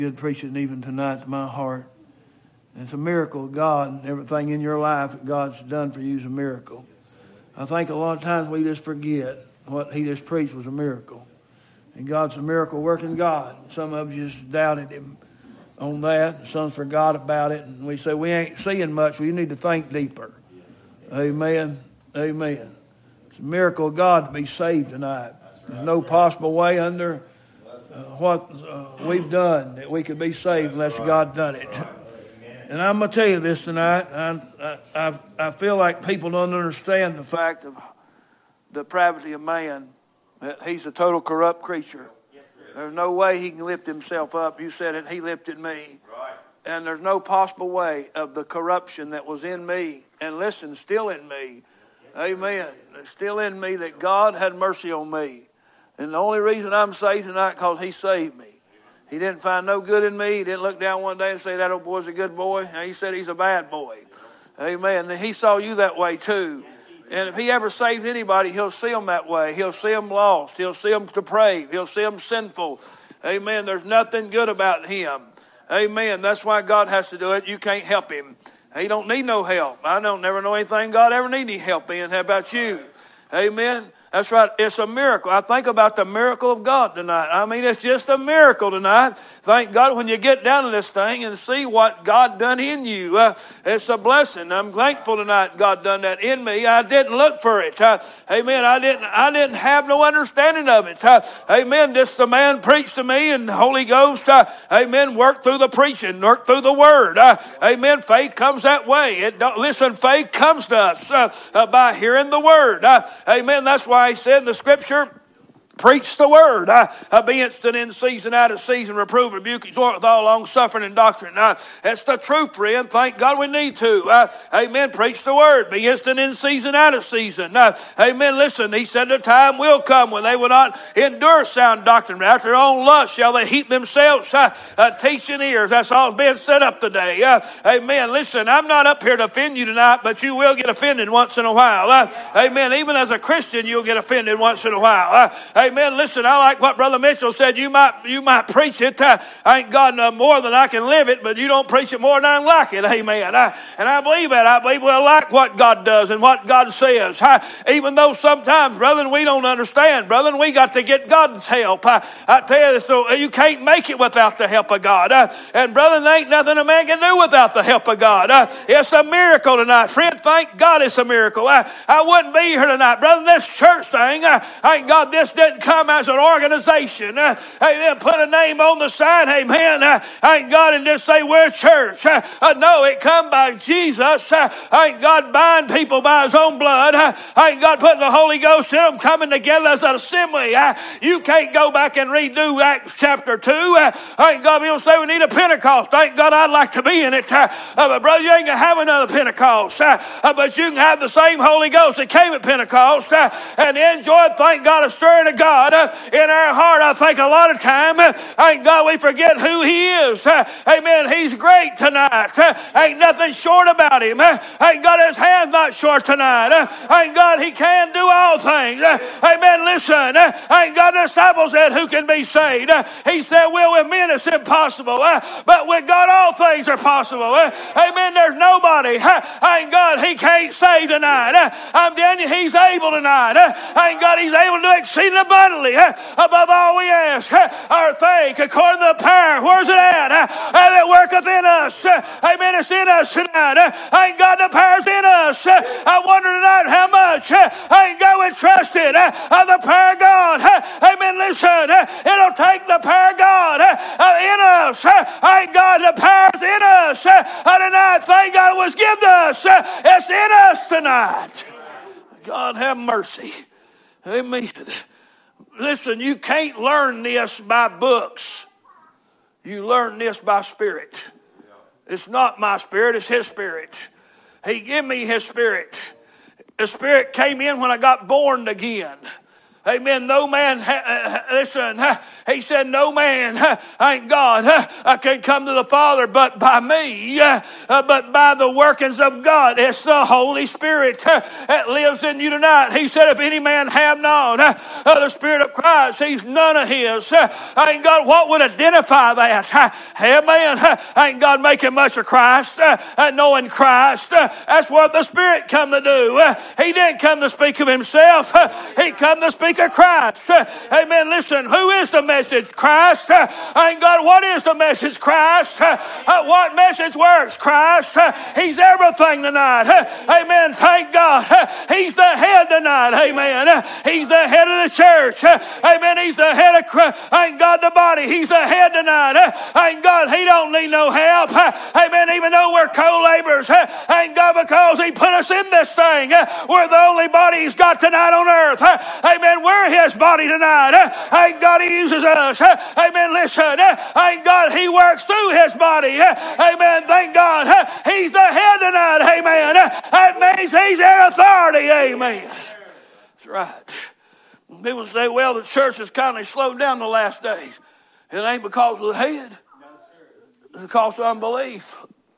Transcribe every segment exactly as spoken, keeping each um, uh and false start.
Good preaching even tonight to my heart. It's a miracle of God. Everything in your life that God's done for you is a miracle. I think a lot of times we just forget what he just preached was a miracle. And God's a miracle working God. Some of you just doubted him on that. Some forgot about it. And we say, we ain't seeing much. Well, you need to think deeper. Amen. Amen. It's a miracle of God to be saved tonight. There's no possible way under uh, what uh, we've done that we could be saved unless God done it. And I'm going to tell you this tonight. I, I, I feel like people don't understand the fact of the depravity of man. That he's a total corrupt creature. There's no way he can lift himself up. You said it, he lifted me. And there's no possible way of the corruption that was in me. And listen, still in me. Amen. It's still in me that God had mercy on me. And the only reason I'm saved tonight is because he saved me. He didn't find no good in me. He didn't look down one day and say, that old boy's a good boy. And he said he's a bad boy. Amen. And he saw you that way too. And if he ever saves anybody, he'll see them that way. He'll see them lost. He'll see them depraved. He'll see them sinful. Amen. There's nothing good about him. Amen. That's why God has to do it. You can't help him. He don't need no help. I don't never know anything God ever need any help in. How about you? Amen. That's right. It's a miracle. I think about the miracle of God tonight. I mean, it's just a miracle tonight. Thank God when you get down to this thing and see what God done in you. Uh, it's a blessing. I'm thankful tonight God done that in me. I didn't look for it. Uh, amen. I didn't I didn't have no understanding of it. Uh, amen. Just the man preached to me and the Holy Ghost, uh, amen, worked through the preaching, worked through the word. Uh, amen. Faith comes that way. It don't, listen, faith comes to us uh, uh, by hearing the word. Uh, amen. That's why he said in the scripture, preach the word. Uh, uh, be instant in season, out of season, reprove, rebuke, exhort with all long suffering and doctrine. Uh, that's the truth, friend. Thank God we need to. Uh, amen. Preach the word. Be instant in season, out of season. Uh, amen. Listen, he said the time will come when they will not endure sound doctrine. But after their own lust shall they heap themselves uh, uh, teaching ears. That's all being set up today. Uh, amen. Listen, I'm not up here to offend you tonight, but you will get offended once in a while. Uh, amen. Even as a Christian, you'll get offended once in a while. Uh, Amen. Listen, I like what Brother Mitchell said. You might you might preach it. Uh, I ain't got no more than I can live it, but you don't preach it more than I like it. Amen. I, and I believe that. I believe we'll like what God does and what God says. I, even though sometimes, brethren, we don't understand. Brethren, we got to get God's help. I, I tell you, so you can't make it without the help of God. Uh, and brethren, there ain't nothing a man can do without the help of God. Uh, it's a miracle tonight. Friend, thank God it's a miracle. I, I wouldn't be here tonight. Brethren, this church thing, uh, thank God this didn't come as an organization. Uh, amen. Put a name on the sign. Amen. Uh, thank God and just say we're a church. Uh, uh, no, it come by Jesus. Uh, thank God buying people by his own blood. Uh, thank God putting the Holy Ghost in them, coming together as an assembly. Uh, you can't go back and redo Acts chapter two. Uh, thank God people say we need a Pentecost. Thank God I'd like to be in it. Uh, uh, but brother, you ain't going to have another Pentecost. Uh, uh, but you can have the same Holy Ghost that came at Pentecost uh, and enjoy, thank God, a stirring of God. Uh, in our heart, I think a lot of time, uh, thank God we forget who he is. Uh, amen. He's great tonight. Uh, ain't nothing short about him. Uh, thank God his hand's not short tonight. Uh, thank God he can do all things. Uh, amen. Listen, uh, thank God the disciples said, who can be saved? Uh, he said, well, with men it's impossible. Uh, but with God all things are possible. Uh, amen. There's nobody. Uh, thank God he can't save tonight. Uh, I'm telling you, he's able tonight. Uh, thank God he's able to do exceeding abundantly. Uh, above all we ask or think, according to the power. Where's it at? Uh, that worketh in us. Uh, amen. It's in us tonight. Uh, ain't God the power's in us. Uh, I wonder tonight how much uh, ain't God we trusted uh, of the power of God. Uh, amen. Listen, uh, it'll take the power of God uh, in us. Uh, ain't God the power's in us uh, tonight. Thank God it was given to us. Uh, it's in us tonight. God have mercy. Amen. Listen, you can't learn this by books. You learn this by spirit. It's not my spirit, it's his spirit. He gave me his spirit. The spirit came in when I got born again. Amen. No man, listen, he said, no man, ain't God, I can come to the Father but by me, but by the workings of God. It's the Holy Spirit that lives in you tonight. He said, if any man have not the Spirit of Christ, he's none of his. Ain't God, what would identify that? Amen. Ain't God making much of Christ, knowing Christ. That's what the Spirit come to do. He didn't come to speak of himself. He come to speak of Christ. Amen. Listen, who is the message? Christ. Ain't God, what is the message? Christ. What message works? Christ. He's everything tonight. Amen. Thank God. He's the head tonight. Amen. He's the head of the church. Amen. He's the head of Christ. Ain't God the body. He's the head tonight. Ain't God, he don't need no help. Amen. Even though we're co-laborers. Ain't God, because he put us in this thing. We're the only body he's got tonight on earth. Amen. We're his body tonight. Ain't God, he uses us. Amen. Listen. Ain't God, he works through his body. Amen. Thank God. He's the head tonight. Amen. That means he's their authority. Amen. That's right. People say, well, the church has kind of slowed down the last days. It ain't because of the head. It's because of unbelief.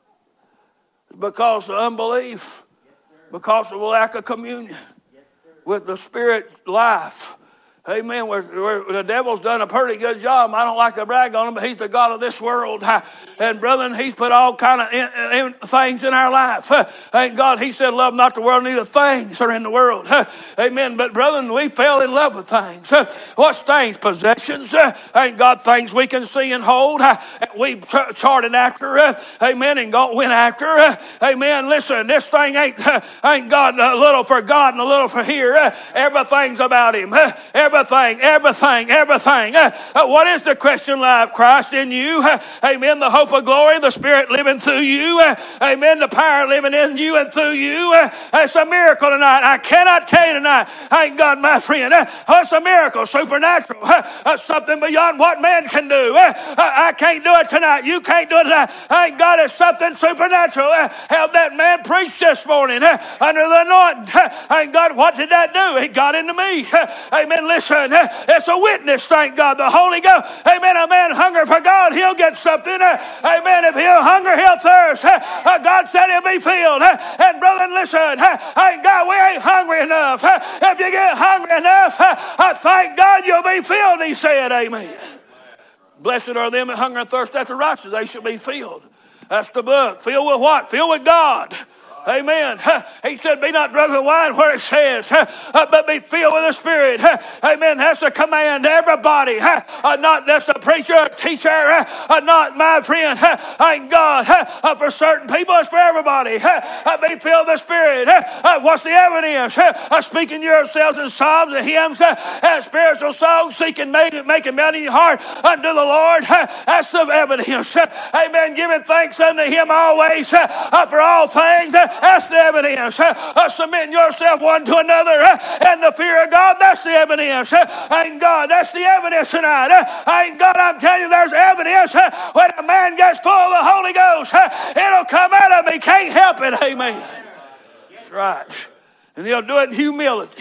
It's because of unbelief. Because of a lack of communion with the Spirit life. Amen. We're, we're, the devil's done a pretty good job. I don't like to brag on him, but he's the God of this world. And brethren, he's put all kind of in, in, things in our life. Thank God, he said, love not the world, neither things are in the world. Amen. But brethren, we fell in love with things. What's things? Possessions. Thank God, things we can see and hold. We charted after. Amen. And God went after. Amen. Listen, this thing ain't, ain't God a little for God and a little for here. Everything's about him. Everything. Everything, everything, everything. Uh, uh, what is the Christian life? Christ in you. Uh, amen. The hope of glory, the Spirit living through you. Uh, amen. The power living in you and through you. Uh, it's a miracle tonight. I cannot tell you tonight. Thank God, my friend. Uh, it's a miracle, supernatural. Uh, uh, something beyond what man can do. Uh, uh, I can't do it tonight. You can't do it tonight. Thank God, it's something supernatural. Uh, how that man preached this morning uh, under the anointing. Uh, thank God, what did that do? It got into me. Uh, amen. Listen. It's a witness, thank God, the Holy Ghost. Amen. A man hunger for God, he'll get something. Amen. If he'll hunger, he'll thirst. God said he'll be filled. And brethren, listen, thank God, we ain't hungry enough. If you get hungry enough, thank God you'll be filled, he said. Amen. Blessed are them that hunger and thirst after righteousness, they shall be filled. That's the book. Filled with what? Filled with God. Amen. He said, be not drunk with wine, where it says, but be filled with the Spirit. Amen. That's a command to everybody. Not just a preacher, a teacher, not my friend. Thank God. For certain people, it's for everybody. Be filled with the Spirit. What's the evidence? Speaking yourselves in psalms and hymns and spiritual songs, seeking, making, making melody in your heart unto the Lord. That's the evidence. Amen. Giving thanks unto him always for all things. That's the evidence. Uh, submitting yourself one to another uh, and the fear of God. That's the evidence. Uh, thank God. That's the evidence tonight. Uh, thank God, I'm telling you, there's evidence. Uh, when a man gets full of the Holy Ghost, uh, it'll come out of him. He can't help it. Amen. That's right. And he'll do it in humility.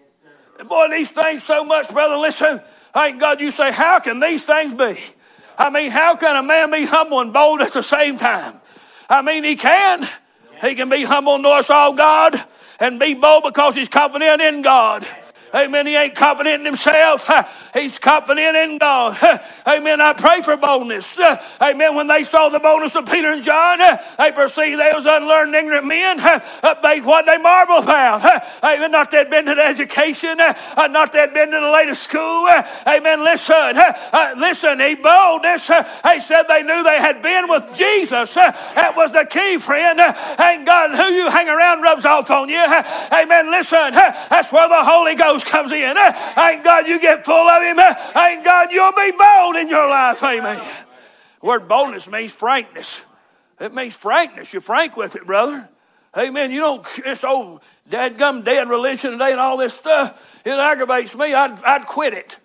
And boy, these things so much, brother, listen. Thank God, you say, how can these things be? I mean, how can a man be humble and bold at the same time? I mean, he can. He can be humble and know it's all God and be bold because he's confident in God. Amen. He ain't confident in himself. He's confident in God. Amen. I pray for boldness. Amen. When they saw the boldness of Peter and John, they perceived they was unlearned, ignorant men. They, what they marvel about. Amen. Not they'd been to the education. Not they'd been to the latest school. Amen. Listen. Listen. He boldness. They said they knew they had been with Jesus. That was the key, friend. Ain't God who you hang around rubs off on you. Amen. Listen. That's where the Holy Ghost comes in. Ain't God, you get full of him. Ain't God, you'll be bold in your life. Amen. The word boldness means frankness. It means frankness. You're frank with it, brother. Amen. You don't, it's old dadgum dead religion today and all this stuff. It aggravates me. I'd, I'd quit it.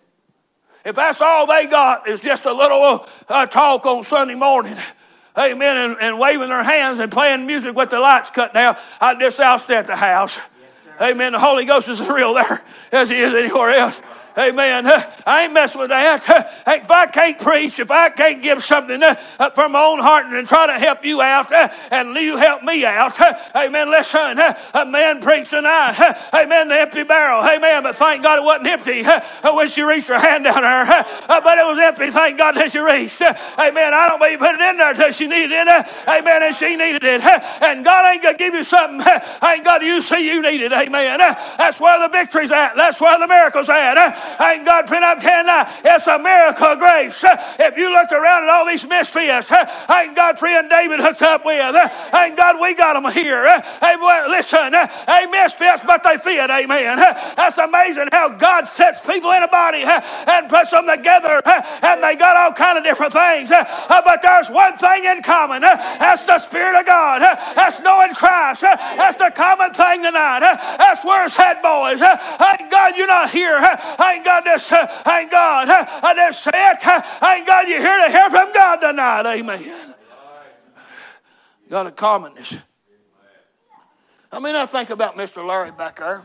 If that's all they got is just a little uh, talk on Sunday morning, amen, and, and waving their hands and playing music with the lights cut down, I'd just oust at the house. Amen. The Holy Ghost is as real there as he is anywhere else. Amen. I ain't messing with that. If I can't preach, if I can't give something from my own heart and try to help you out and you help me out, amen, listen, a man preached tonight, amen, the empty barrel, amen, but thank God it wasn't empty when she reached her hand down there, but it was empty, thank God that she reached. Amen. I don't believe you put it in there until she needed it, amen, and she needed it. And God ain't going to give you something, ain't God, you see you need it, amen. That's where the victory's at. That's where the miracle's at. Ain't God, friend, I'm telling you, it's a miracle of grace. If you looked around at all these misfits, ain't God, friend, David hooked up with, ain't God, we got them here. Hey, well, listen, hey, misfits, but they fit, amen. That's amazing how God sets people in a body and puts them together, and they got all kind of different things. But there's one thing in common. That's the Spirit of God. That's knowing Christ. That's the common thing tonight. That's where it's at, boys. Ain't God, you're not here. Ain't God, this, ain't God, I just said, ain't God, you're here to hear from God tonight, amen. Got a commonness. I mean, I think about Mister Larry back there.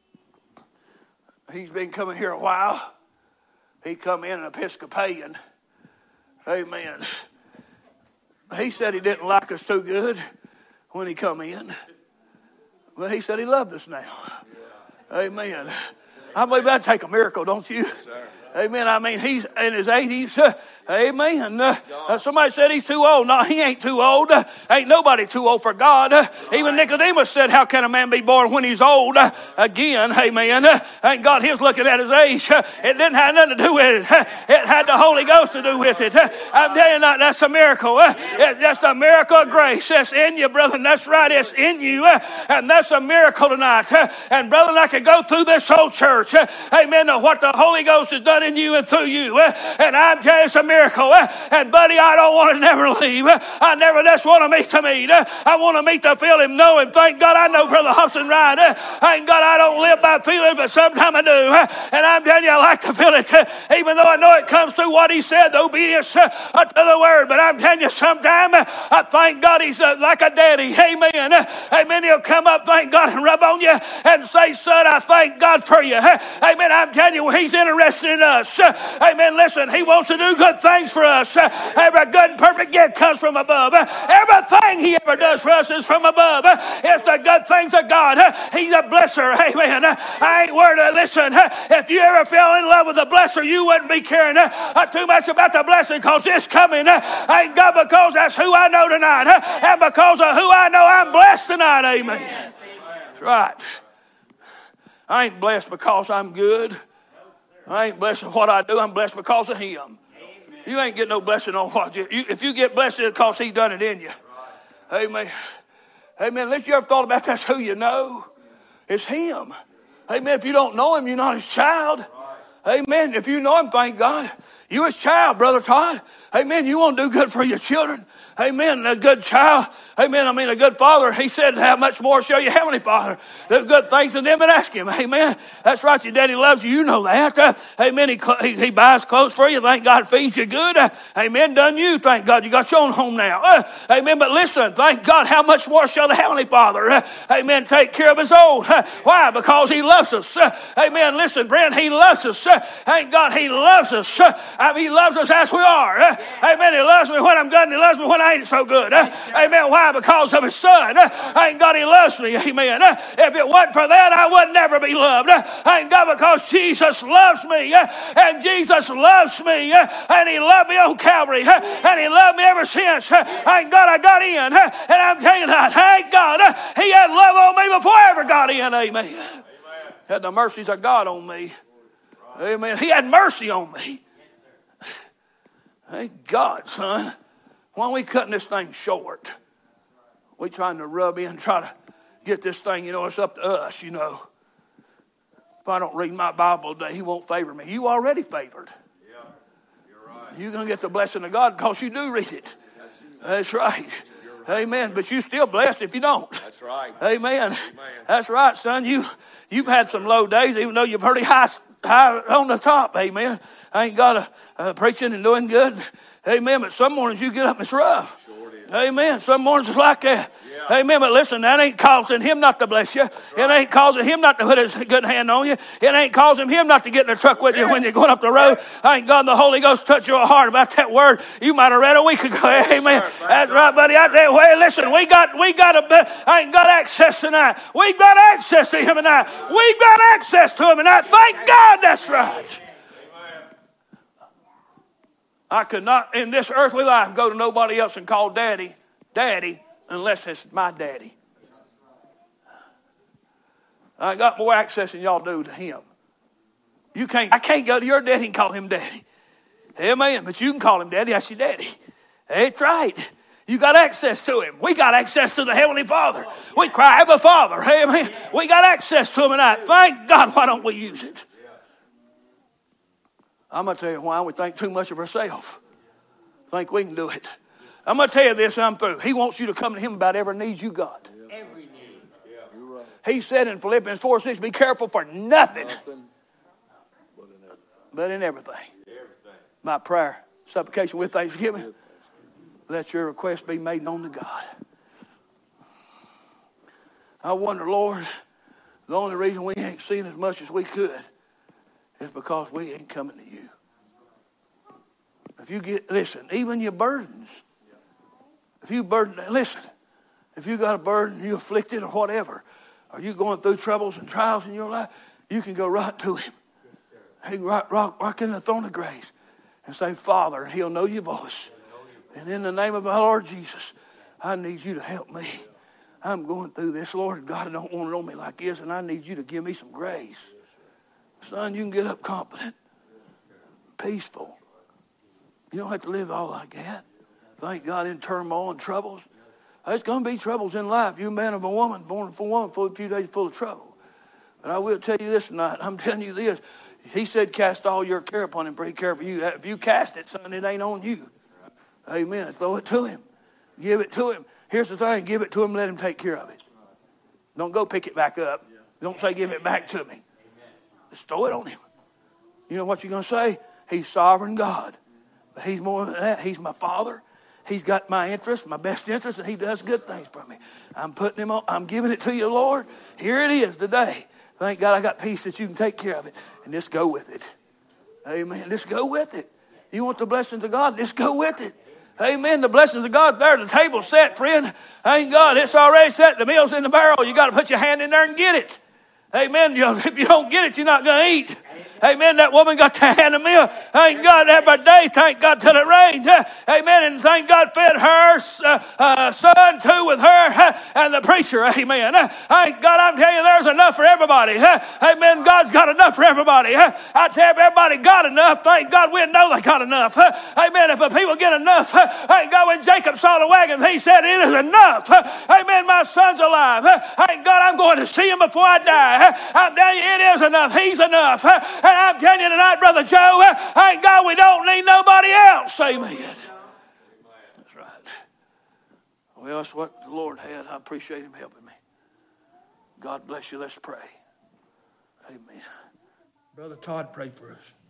He's been coming here a while. He come in an Episcopalian, amen. He said he didn't like us too good when he come in, but he said he loved us now, amen. I believe that'd take a miracle, don't you? Yes, sir. Amen. I mean, he's in his eighties. Uh, amen. Uh, uh, somebody said he's too old. No, he ain't too old. Uh, ain't nobody too old for God. Uh, even Nicodemus said, how can a man be born when he's old? Uh, again, amen. Uh, ain't God, he was looking at his age. Uh, it didn't have nothing to do with it. Uh, it had the Holy Ghost to do with it. Uh, I'm telling you, that, that's a miracle. Uh, it, that's a miracle of grace. That's in you, brother. And that's right. It's in you. Uh, and that's a miracle tonight. Uh, and brother, I could go through this whole church. Uh, amen. To what the Holy Ghost has done in you and through you. Uh, and I'm telling you, it's a miracle. Uh, and buddy, I don't want to never leave. Uh, I never just want to meet to meet. Uh, I want to meet to feel him, know him. Thank God I know Brother Hobson right. Uh, thank God I don't live by feeling, but sometimes I do. Uh, and I'm telling you, I like to feel it. Uh, even though I know it comes through what he said, the obedience uh, to the word. But I'm telling you, sometimes uh, I thank God he's uh, like a daddy. Amen. Uh, amen. He'll come up, thank God, and rub on you and say, son, I thank God for you. Uh, amen. I'm telling you, he's interested in us. Uh, amen. Listen, he wants to do good things for us. Uh, every good and perfect gift comes from above. Uh, everything he ever does for us is from above. Uh, it's the good things of God. Uh, he's a blesser. Amen. Uh, I ain't worried. Uh, listen, uh, if you ever fell in love with a blesser, you wouldn't be caring uh, uh, too much about the blessing because it's coming. Uh, ain't God, because that's who I know tonight. Uh, and because of who I know, I'm blessed tonight. Amen. Yes. That's right. I ain't blessed because I'm good. I ain't blessed with what I do. I'm blessed because of him. Amen. You ain't getting no blessing on what you, you if you get blessed, it's because he done it in you. Right. Amen. Amen. Unless you ever thought about that's who you know. It's him. Amen. If you don't know him, you're not his child. Right. Amen. If you know him, thank God. You his child, Brother Todd. Amen. You want to do good for your children. Amen. A good child. Amen. I mean, a good father. He said, how much more shall your heavenly Father do good things than them that ask him? Amen. That's right. Your daddy loves you. You know that. Uh, amen. He, he, he buys clothes for you. Thank God feeds you good. Uh, amen. Done you. Thank God you got your own home now. Uh, amen. But listen, thank God, how much more shall the heavenly Father, uh, amen, take care of his own? Uh, why? Because he loves us. Uh, amen. Listen, Brent, he loves us. Uh, thank God he loves us. Uh, I mean, he loves us as we are. Uh, amen. He loves me when I'm good and he loves me when I ain't so good. Uh, amen. Why? Because of his son. Uh, thank God he loves me. Amen. Uh, if it wasn't for that, I would never be loved. Uh, thank God because Jesus loves me. Uh, and Jesus loves me. Uh, and he loved me on Calvary. Uh, and he loved me ever since. Uh, thank God I got in. Uh, and I'm telling you that. Thank God. Uh, he had love on me before I ever got in. Amen. Amen. Had the mercies of God on me. Amen. He had mercy on me. Thank God, son. Why are we cutting this thing short? We trying to rub in, try to get this thing, you know, it's up to us, you know. If I don't read my Bible today, he won't favor me. You already favored. Yeah, you're right. You're going to get the blessing of God because you do read it. That's right. Amen. But you still blessed if you don't. That's right. Amen. Amen. That's right, son. You, you've had some low days, even though you're pretty high, high on the top. Amen. I ain't got a, a preaching and doing good. Amen. But some mornings you get up and it's rough. Sure. Amen. Some mornings it's like that. Yeah. Yeah. Amen. But listen, that ain't causing him not to bless you. Right. It ain't causing him not to put his good hand on you. It ain't causing him not to get in the truck with you when you're going up the road. Thank God the Holy Ghost touched your heart about that word you might have read a week ago. Amen. Sir, that's God. Right, buddy. Out there, well, listen, we got we got a I ain't got access tonight. We got access to him tonight. We got access to him tonight. Thank God that's right. I could not in this earthly life go to nobody else and call daddy, daddy, unless it's my daddy. I got more access than y'all do to him. You can't, I can't go to your daddy and call him daddy. Amen. But you can call him daddy. That's your daddy. That's right. You got access to him. We got access to the Heavenly Father. We cry, Abba Father. Amen. We got access to him tonight. Thank God. Why don't we use it? I'm going to tell you why we think too much of ourselves. Think we can do it. I'm going to tell you this and I'm through. He wants you to come to him about every need you got. Every need. Yeah, you're right. He said in Philippians four six, be careful for nothing, nothing but, in but in everything. everything. My prayer, supplication with thanksgiving, let your request be made known to God. I wonder, Lord, the only reason we ain't seen as much as we could is because we ain't coming to you. If you get, listen, even your burdens, if you burden, listen, if you got a burden, you afflicted or whatever, or you going through troubles and trials in your life, you can go right to him. He can rock, rock, rock in the throne of grace and say, Father, and he'll know your voice. And in the name of my Lord Jesus, I need you to help me. I'm going through this, Lord God. I don't want it on me like this, and I need you to give me some grace. Son, you can get up confident, peaceful. You don't have to live all like that. Thank God in turmoil and troubles. There's going to be troubles in life. You man of a woman, born of a woman, for a few days full of trouble. But I will tell you this tonight. I'm telling you this. He said, cast all your care upon him, for he care for you. If you cast it, son, it ain't on you. Amen. And throw it to him. Give it to him. Here's the thing. Give it to him. Let him take care of it. Don't go pick it back up. Don't say, give it back to me. Just throw it on him. You know what you're going to say? He's sovereign God. But he's more than that. He's my Father. He's got my interest, my best interest, and he does good things for me. I'm putting him on. I'm giving it to you, Lord. Here it is today. Thank God I got peace that you can take care of it. And just go with it. Amen. Just go with it. You want the blessings of God? Just go with it. Amen. The blessings of God there. The table's set, friend. Thank God. It's already set. The meal's in the barrel. You got to put your hand in there and get it. Amen. If you don't get it, you're not going to eat. Amen. That woman got the hand of meal. Thank God every day. Thank God till it rained. Amen. And thank God fed her uh, uh, son too with her uh, and the preacher. Amen. Uh, thank God I'm telling you there's enough for everybody. Uh, amen. God's got enough for everybody. Uh, I tell you, everybody got enough. Thank God we know they got enough. Uh, amen. If the people get enough. Uh, thank God when Jacob saw the wagon, he said it is enough. Uh, amen. My son's alive. Uh, thank God I'm going to see him before I die. Uh, I'm telling you it is enough. He's enough. Uh, And I'm telling you tonight, Brother Joe, thank God we don't need nobody else. Amen. That's right. Well, that's what the Lord had. I appreciate him helping me. God bless you. Let's pray. Amen. Brother Todd, pray for us.